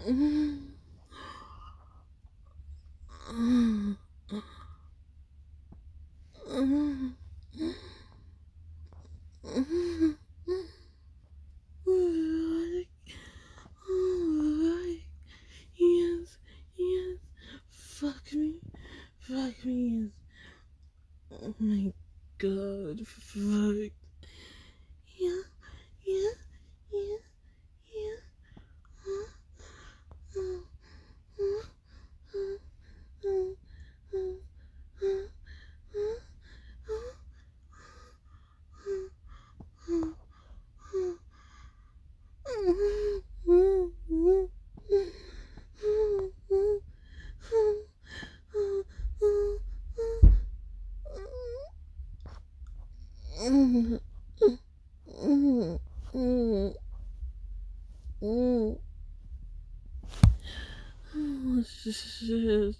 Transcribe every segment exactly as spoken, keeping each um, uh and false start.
Mm. Mm. Mm. Mm. Alright. Alright. Yes. Yes. Fuck me. Fuck me. Yes. Oh my god. Fuck. Yeah. Yeah. Yeah. Yeah. Uh, uh, uh, uh, uh, uh, uh, uh, Shit.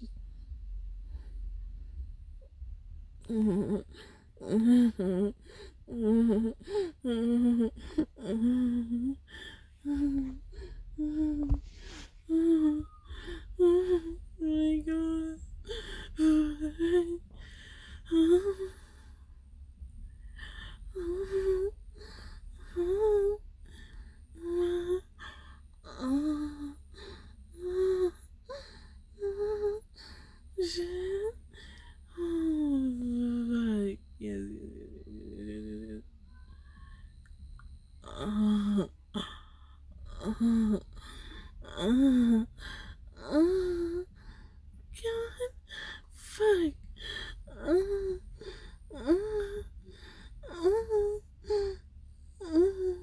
Oh my god. Shit. Oh, like, yes, yes, yes, yes, yes. Uh, uh, uh, uh, God, fuck. Uh, uh, uh, uh,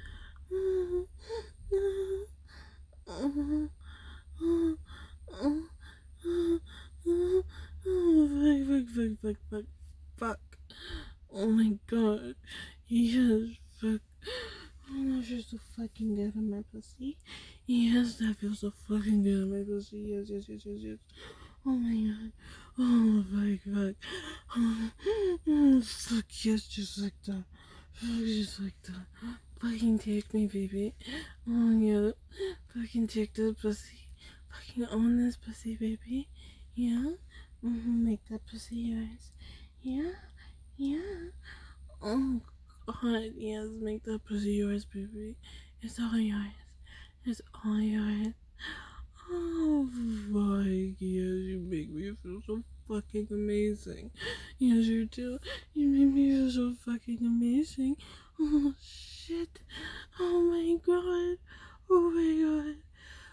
uh, uh, uh, uh, fuck, fuck, fuck, fuck, fuck. Oh my god. Yes, fuck. Oh my gosh, you're so fucking good on my pussy. Yes, that feels so fucking good on my pussy. Yes, yes, yes, yes, yes. Oh my god. Oh, fuck, fuck. Oh, fuck, yes, just like that. Fuck, just like that. Fucking take me, baby. Oh, yeah. Fucking take this pussy. Fucking own this pussy, baby. Yeah? Mm-hmm, make that pussy yours. Yeah? Yeah? Oh, God, yes, make that pussy yours, baby. It's all yours. It's all yours. Oh, fuck, yes, you make me feel so fucking amazing. Yes, you do. You make me feel so fucking amazing. Oh, shit. Oh, my God. Oh, my God.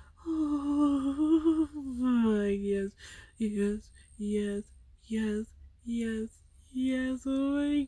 Oh, fuck, yes, yes, yes, yes, yes, yes, oh, my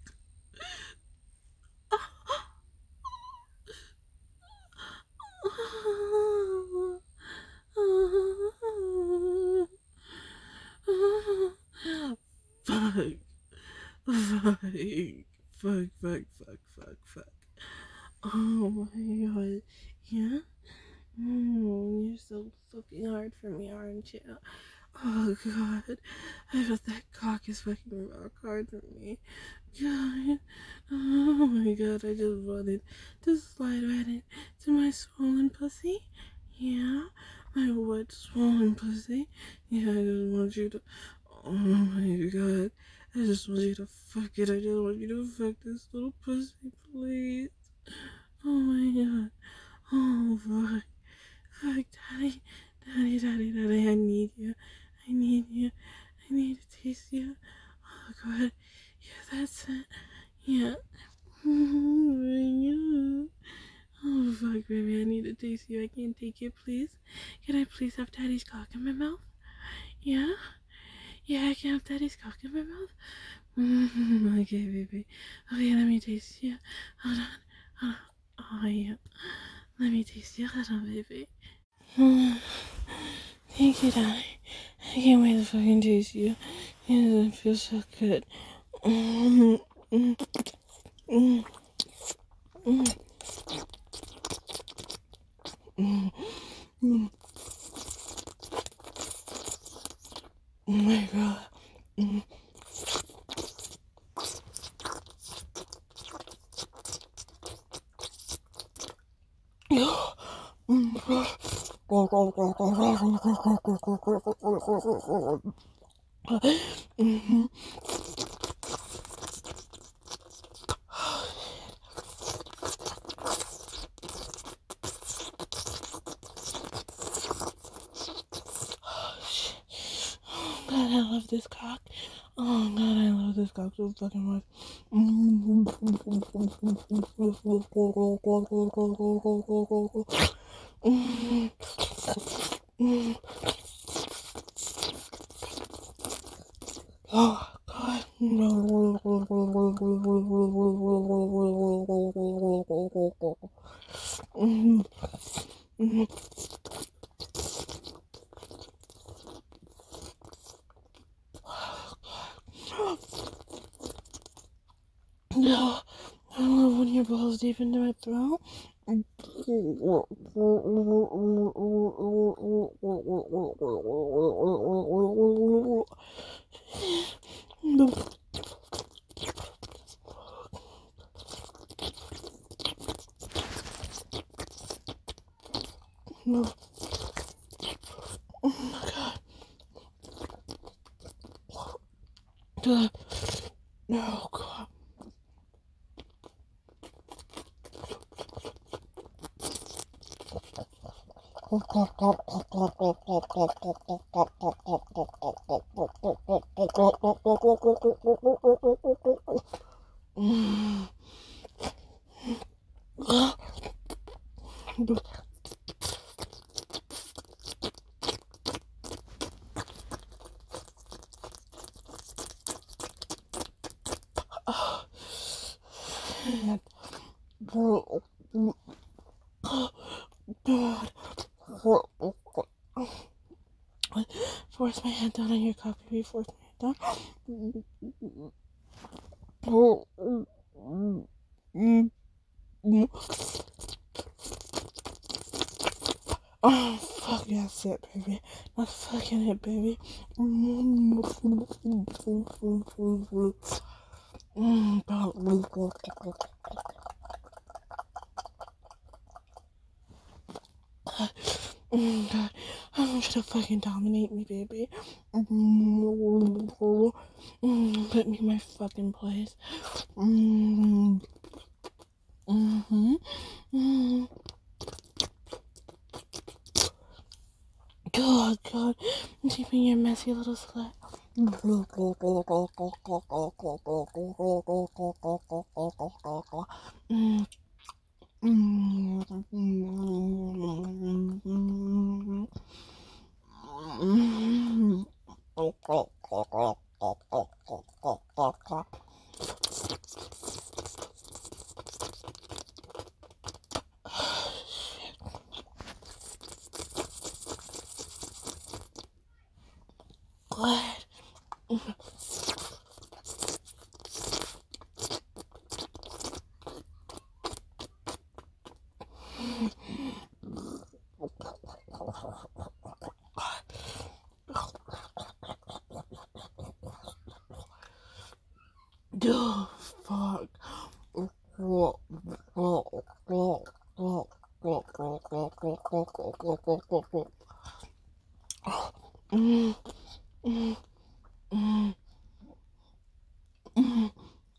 Fuck. Fuck. Fuck, fuck, fuck, fuck, fuck. Oh my god. Yeah? Mm, you're so fucking hard for me, aren't you? Oh god. I bet that cock is fucking rock hard for me. God. Oh my god, I just wanted to slide right into my swollen pussy. Yeah? My wet swollen pussy. Yeah, I just want you to. Oh my god. I just want you to fuck it. I just want you to fuck this little pussy, please. Oh my god. Oh fuck. Fuck, daddy. Daddy, daddy, daddy. I need you. I need you. I need to taste you. Oh god. Yeah, that's it. Yeah. Oh my god. Oh fuck, baby. I need to taste you. I can't take it, please. Can I please have daddy's cock in my mouth? Yeah? Yeah, I can have daddy's cock in my mouth. Mm, okay, baby. Okay, let me taste you. Hold on. Hold on. Oh, yeah. Let me taste you. Hold on, baby. Mm, thank you, Daddy. I can't wait to fucking taste you. Yeah, it feels so good. Mm, mm, mm, mm, mm, mm. Oh my god. Mm. Mm. Mhm. God, I love this cock. Oh God, I love this cock so fucking much. Oh God. No, I love when your balls deep into my throat. No. Oh my God. God. No, God. God. Force my hand down on your cock, baby. Force my hand down. Oh, fuck, that's it, baby. That's fucking it, baby. Mm, God, I want you to fucking dominate me, baby. Put me in my fucking place. Mm-hmm. Mm-hmm. God, God, keep me your messy little slut. Mm. Glad. Oh, fuck. Mm, mm, mm, mm.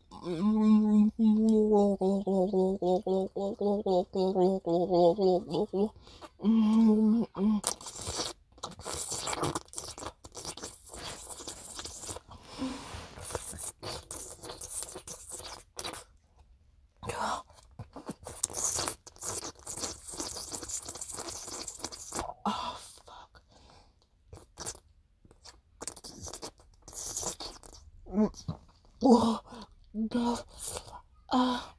Oh, fuck. Oh, God. Ah.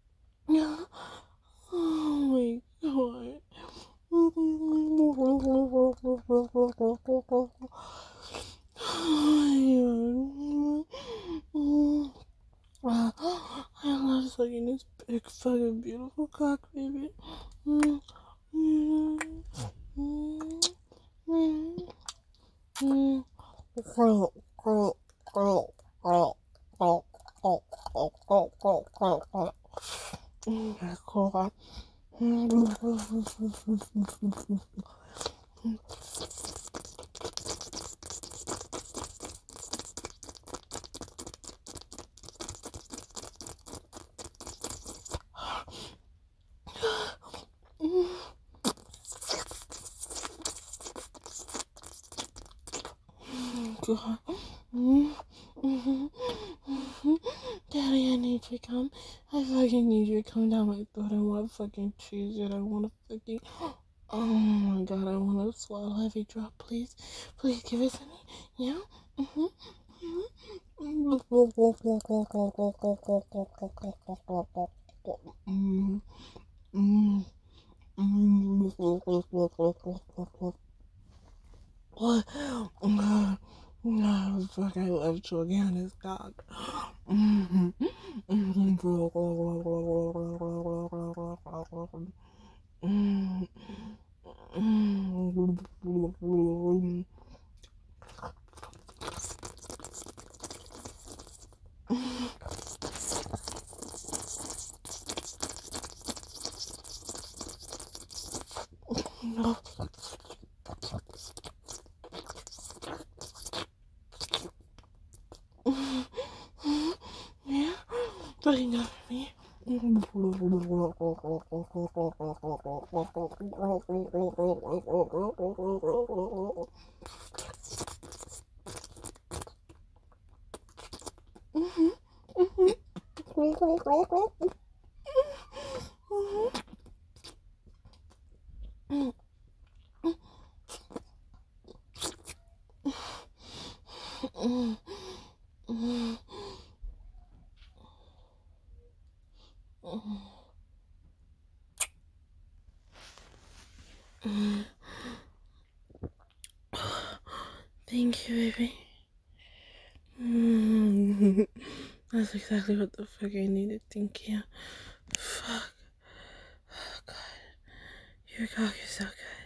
Oh my God. I love sucking this big fucking beautiful cock, baby. Mm, mm, mm, mm, mm. Girl, girl, girl, girl, girl, girl, girl, girl, girl, girl, girl. Mm, God. God. Mm, mhm, mhm. Daddy, I need you to come. I fucking need you to come down my throat. I want fucking cheese it. I want to fucking. Oh my god, I want to swallow every drop, please. Please give it to me. Yeah? Mm-hmm. Mm-hmm. Mm-hmm. What? Oh, fuck, I love choking on his cock. Mm-hmm. Yeah, but enough of me. Thank you, baby. Mm. That's exactly what the fuck I needed. Thank you. Fuck. Oh, God. Your cock is so good.